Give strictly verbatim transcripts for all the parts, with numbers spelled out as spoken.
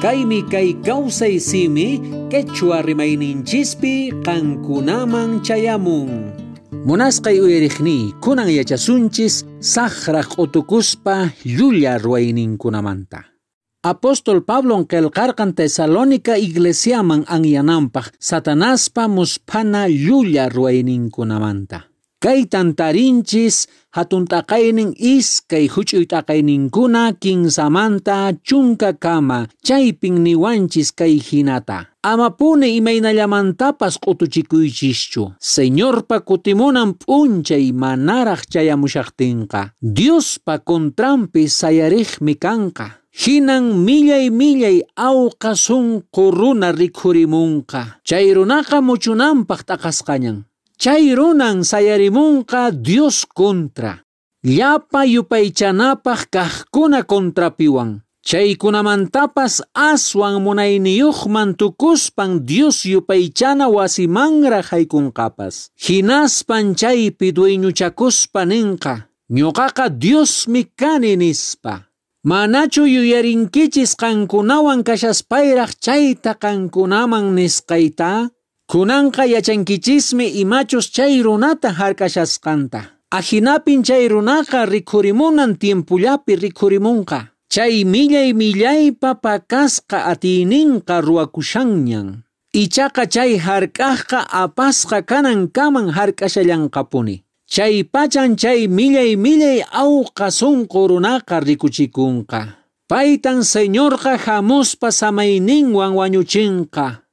Kaymi kay kawsay simi quechua rimayninchispi qankunaman chayamun. Munasqay uyariqni kunan yachasunchis saqraq utukuspa llulla ruwayninkunamanta. Apóstol Pablo qillqarqan Tesalónica iglesiaman anyananpaq Satanaspa muspana llulla ruwayninkunamanta. Kay tantarinchis hatun taqaynin iskay huch'uy taqayninkuna kinsamanta chunka kama chaypin niwanchis kay hinata. Amapuni imaynallamantapas q'utuchikuychischu. Señorpa kutimunan p'unchay manaraq chayamushaqtinqa. Diospa kontrampi sayariqmi kanqa. Hinan millay millay awqa sunqu runa rikhurimunqa. Chay runaqa muchunanpaq taqasqañan. Chay runan sayarimunqa Dios kontra. Llapa yupaychanapaq kaqkuna kontrapiwan. Chaykunamantapas aswan munayniyuqman tukuspan Dios yupaychana wasimanra haykunqapas. Hinaspan chaypi dueñuchakuspa ninqa. Ñuqaqa Diosmi kani nispa. Manachu yuyarinkichis qankunawan kashaspayrak chayta qankunaman nisqayta? Kunanqa yachankichismi imachus chay runata harkashasqanta. Ajinapin chay runaqa rikhurimunan tiempullapi rikhurimunqa. Chay millay millaypa pakasqa atiyninqa ruwakushanñan. Ichaqa chay hark'aqqa apasqa kanan kaman hark'ashallanqapuni. Chay pachan chay millay millay awqa sunqu runaqa rikuchikunqa. Paytan Señorqa hamuspa samayninwan wañuchinqa.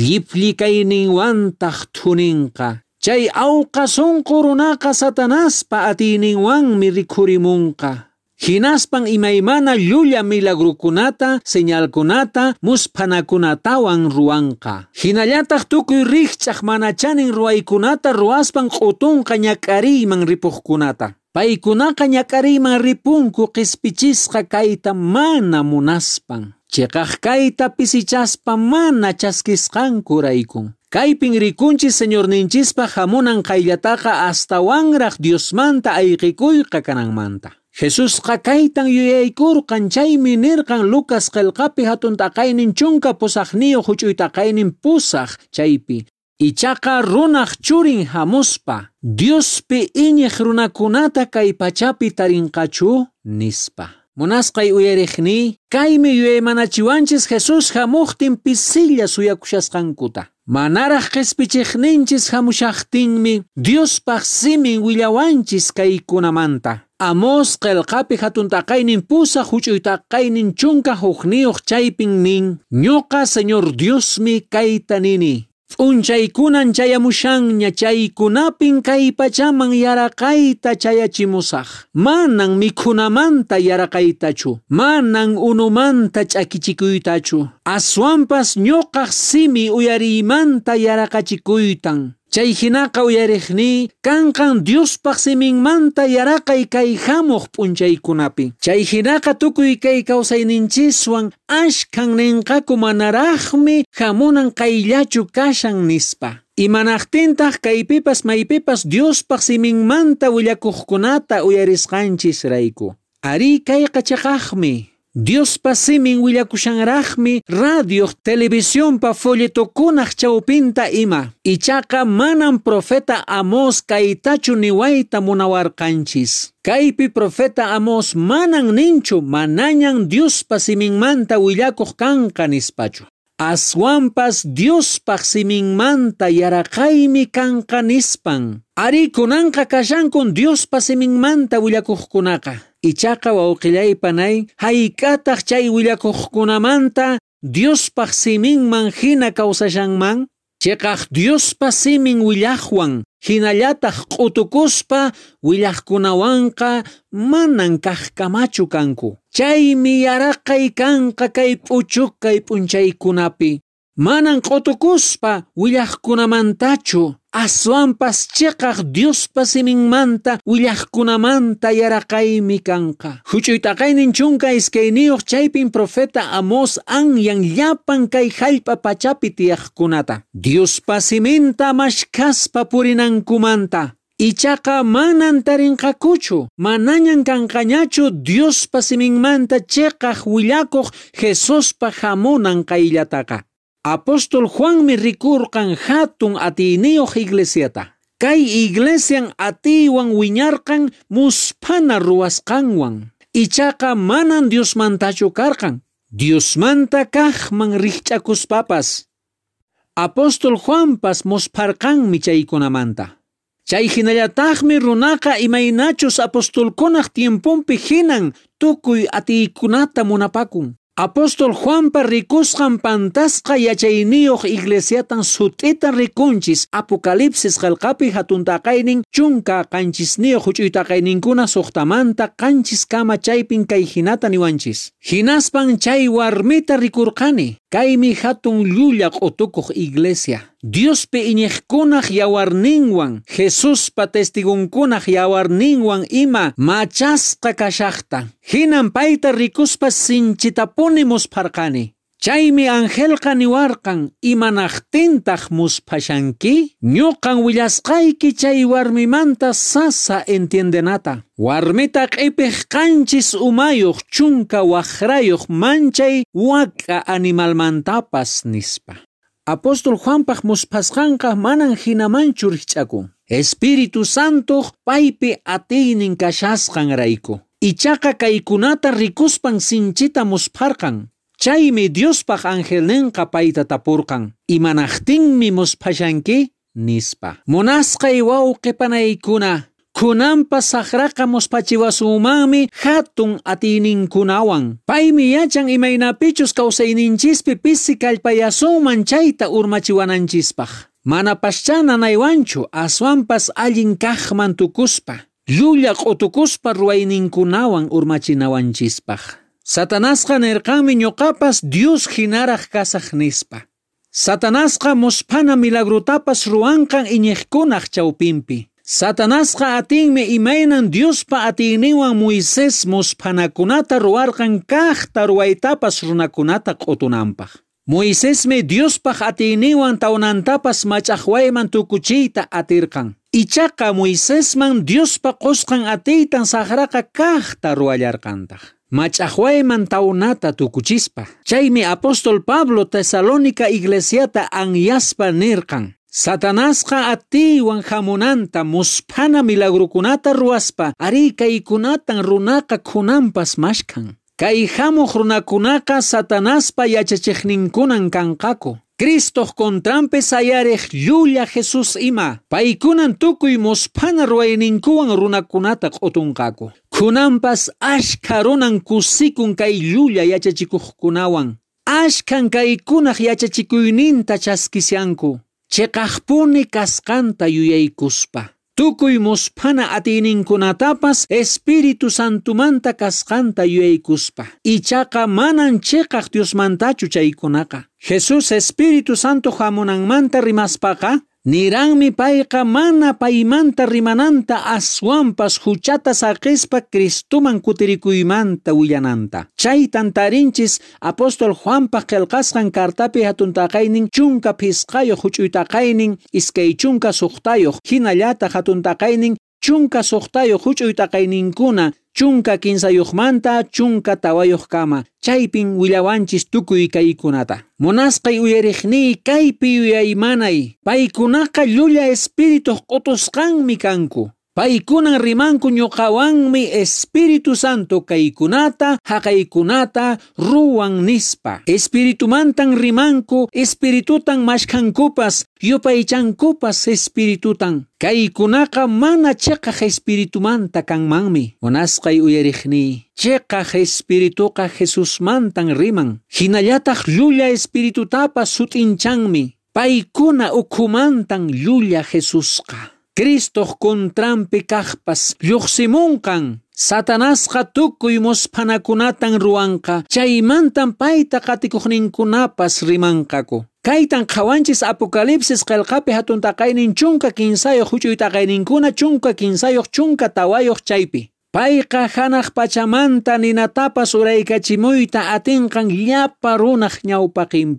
Lliplikayninwantaq thuninqa. Chay awqa sunqu runaqa Satanaspa atiyninwanmi rikhurimunqa. Hinaspan imaymana llulla milagrukunata, señalkunata, muspanakunatawan ruwanqa. Hinallataq tukuy riqch'aq mana chanin ruwaykunata ruwaspan q'utunqa ñak'ariyman ripuqkunata. Paykunaqa ñak'ariyman ripunku qispichisqa kayta mana munaspan. Chiqaq kayta pisichaspa mana chaskisqanku raykun. Kaypin rikunchis señorninchispa hamunan qayllataqa astawanraq Diosmanta ayqikuyqa kananmanta. Jesusqa kaytan yuyaykurqan chaymi nirqan Lucas qillqapi hatun taqaynin chunka pusaqniyu huch'uy taqaynin pusaq chaypi. Ichaqa runaq churin hamuspa. Diospi iñiq runakunata kay pachapi tarinqachu nispa. Munasqay uyariqni, kaymi yuyaymanachiwanchis Jesus hamuqtin pisilla suyakushasqankuta. Manaraq qispichiqninchis hamushaqtinmi Diospaq simin willawanchis kaykunamanta. Amos qillqapi hatun taqaynin pusaq huch'uy taqaynin chunka huqniyuq chaypin nin, ñuqa Señor Diosmi kayta nini. P'unchaykunan chayamushanña chaykunapin kay pachaman yaraqayta chayachimusaq. Manan mikhunamanta yaraqaytachu. Manan unumanta ch'akichikuytachu. Aswanpas ñuqaq simi uyariymanta yaraqachikuytan. Chay hinaqa uyariqni, kanqan Diospaq siminmanta yaraqay kay hamuq p'unchaykunapi. Chay hinaqa tukuy kay kawsayninchiswan ashkan ninqaku manaraqmi hamunan qayllachu kashan nispa. Imanaqtintaq kaypipas maypipas Diospaq siminmanta willakuqkunata uyarisqanchis rayku. Ari kayqa chaqaqmi. Diospa simin willakushanraqmi radio, televisionpa folletokunaq chawpinta ima. Ichaqa manan profeta Amos kaytachu niwayta munawarqanchis. Kaypi profeta Amos manan ninchu manañan Diospa siminmanta willakuq kanqa nispachu. Aswanpas Diospaq siminmanta yaraqaymi kanqa nispan. Ari kunanqa kashankun Diospa siminmanta willakuqkunaqa. Ichaqa wawqillaypanay, hayk'ataq chay willakuqkunamanta Diospaq siminman hina kawsashanman? Chiqaq Diospa simin willaqwan, hinallataq q'utukuspa willaqkunawanqa manan kaqkamachu kanku. Chaymi yaraqay kanqa kay p'uchukay p'unchaykunapi. Manan q'utukuspa willaqkunamantachu. Aswanpas chiqaq Diospa siminmanta willaqkunamanta yaraqaymi kanqa. Huch'uy taqaynin chunka iskayniyuq chaypin profeta Amos anyan llapan kay hallp'a pachapi tiyaqkunata. Diospa siminta mashkaspa purinankumanta. Ichaqa manan tarinqakuchu, manañan kanqañachu Diospa siminmanta chiqaq willakuq Jesuspa hamunan qayllataqa. Apóstol Juanmi rikurqan hatun atiyniyuq iglesiata. Kay iglesian atiwan wiñarqan muspana ruwasqanwan. Ichaqa manan Diosmantachu karqan. Diosmanta kaqman riqch'akuspapas. Apóstol Juanpas musparqanmi chaykunamanta. Chay hinallataqmi runaqa imaynachus apostolkunaq tiempumpi hinan tukuy atiykunata munapakun. Apóstol Juanpa rikusqan pantasqa yachayniyuq iglesiatan sut'ita rikunchis Apocalipsis qillqapi hatuntaqaynin chunka qanchisniyuq huch'uytaqayninkuna suqtamanta qanchis kama chaypin kay hinata niwanchis. Hinaspan chay warmita rikurqani. Kaymi hatun llulla q'utukuq iglesia. Diospi iñiqkunaq yawarninwan, Jesuspa testigunkunaq yawarninwan ima machasqa kashaqta. Hinan payta rikuspa sinchitapuni musparqani. Chaymi angelqa niwarqan, imanaqtintaq muspashanki? Ñuqan willasqayki chay warmimanta sasa entiendenata. Warmita q'ipiq qanchis umayuq chunka waqrayuq manchay waka animalmantapas nispa. Apóstol Juanpaq muspasqanqa manan hinamanchu riqch'akun. Espíritu Santo paypi atiynin kashasqan rayku. Ichaqa kaykunata rikuspan sinchita musparqan. Chaymi Diospaq angelninqa payta tapurqan. Imanaqtinmi muspashanki nispa. Munasqay wawqipanaykuna. Kunanpa saqraqa muspachiwasumanmi hatun atiyninkunawan. Paymi yachan imaynapichus kawsayninchispi pisi kallpayasuman chayta urmachiwananchispaq. Mana paschana naywanchu aswanpas allin kaqman tukuspa. Llulla q'utukuspa ruwayninkunawan urmachinawanchispaq. Satanasqa nirqanmi ñuqapas Dios hinaraq kasaq nispa. Satanasqa muspana milagrutapas ruwanqan iñiqkunaq chawpinpi. Satanasqa atinmi imaynan Diospa atiyniwan Moisés muspanakunata ruwarqan kaqta ruwaytapas runakunata q'utunanpaq. Moisésmi Diospaq atiyniwan tawnantapas mach'aqwayman tukuchiyta atirqan. Ichaqa Moisésman Diospa qusqan atiytan saqraqa kaqta ruwallarqantaq. Mach'aqwayman tawnata tukuchispa. Chaymi apóstol Pablo Tesalónica iglesiata anyaspa nirqan. Satanasqa atiywan hamunanta muspana milagrukunata ruwaspa ari kaykunatan runaqa kunanpas mashkan. Kay hamuq runakunaqa Satanaspa yachachiqninkunan kanqaku. Cristoq kontrampi sayariq llulla Jesus ima. Paykunan tukuy muspana ruwayninkuwan runakunata q'utunqaku. Kunanpas ashka runan kusikun kay llulla yachachikuqkunawan. Ashkan kaykunaq yachachikuyninta chaskisyanku. Chiqaqpuni kasqanta yuyaykuspa. Tukuy muspana atiyninkunatapas Espíritu Santumanta kasqanta yuyaykuspa. Ichaqa manan chiqaq Diosmantachu chaykunaqa. Jesus Espíritu Santo hamunanmanta rimaspaqa, niranmi payqa mana paymanta rimananta aswanpas huchata saqispa Cristuman kutirikuymanta willananta. Chaytan tarinchis apóstol Juanpaq qillqasqan kartapi hatuntaqaynin chunka pisqayuq huch'uytaqaynin iskay chunka suqtayuq hinallata hatuntaqaynin chunka suqtayuq huch'uytaqayninkuna chunka kinsayuqmanta chunka tawayuq kama. Chaypin willawanchis tukuy kaykunata. Munasqay uyariqni kaypi uyaymanay. Paykunaqa llulla espíritu q'utusqanmi kanku. Paykunan rimanku ñuqawanmi Espíritu Santo kaykunata haqaykunata ruwan nispa. Espiritumantan rimanku espiritutan mashkankupas yupaychankupas espiritutan. Kaykunaqa mana chiqaq espiritumanta kanmanmi. Munasqay uyariqni chiqaq espirituqa Jesusmantan riman. Hinallataq llulla espiritutapas sutinchanmi. Paykuna ukhumantan llulla Jesusqa. Cristoq kontrampi kaqpas lluqsimunqan. Satanasqa tukuy muspanakunatan ruwanqa. Chaymantan payta qatikuqninkunapas rimanqaku. Kaytan qawanchis Apocalipsis qillqapi hatuntaqaynin chunka kinsayuq huch'uytaqayninkuna chunka kinsayuq chunka tawayuq chaypi. Payqa hanaq pachamanta ninatapas uraykachimuyta atinqan llapa runaq ñawpaqinpi.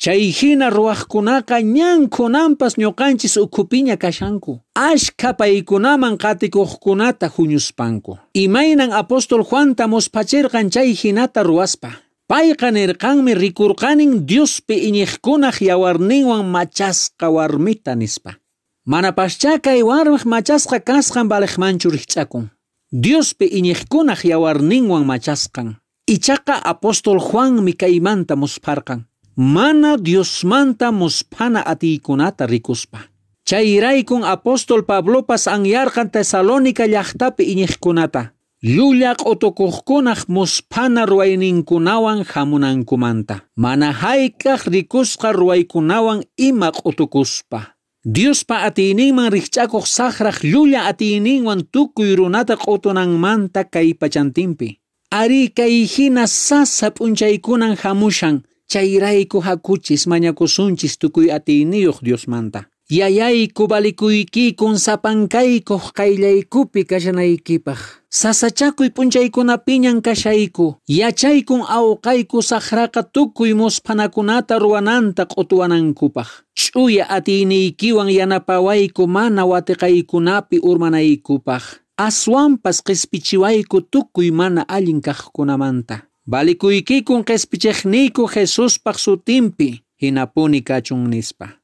Chay hina ruwaqkunaqa ñankunanpas ñuqanchis ukhupiña kashanku. Ashka paykunaman qatikuqkunata huñuspanku. Imaynan apóstol Juanta muspachirqan chay hinata ruwaspa. Payqa nirqanmi rikurqanin Diospi iñiqkunaq yawarninwan machasqa warmita nispa. Mana pascha kay warmiq machasqa kasqan baliqmanchu rikch'akun. Diospi iñiqkunaq yawarninwan machasqan. Ichaqa apóstol Juanmi kaymanta musparqan. Mana Diosmanta muspana atiykunata rikuspa. Chayraykun apóstol Pablopas anyarqan Tesalónica llaqtapi iñiqkunata. Llulla q'utukuqkunaq muspana ruwayninkunawan hamunankumanta. Mana hayk'aq rikusqa ruwaykunawan ima q'utukuspa. Diospa atiyninman rikch'akuq saqraq llulla atiyninwan tukuy runata q'utunanmanta kay pachantinpi. Ari kay hina sasa p'unchaykunan hamushan. Chayrayku hakuchis mañakusunchis tukuy atiyniyuq Diosmanta. Yayayku balikuykikun sapankaykuq qayllaykupi kashanaykipaq. Sasachakuy p'unchaykunapiñan kashayku. Yachaykun awqayku saqraqa tukuy muspanakunata ruwananta q'utuwanankupaq. Ch'uya atiyniykiwan yanapawayku mana watiqaykunapi urmanaykupaq. Aswanpas q'ispichiwayku tukuy mana allin kaqkunamanta. Balikuykikun q'ispichiqniyku Jesuspaq sutinpi hinapuni kachun nispa.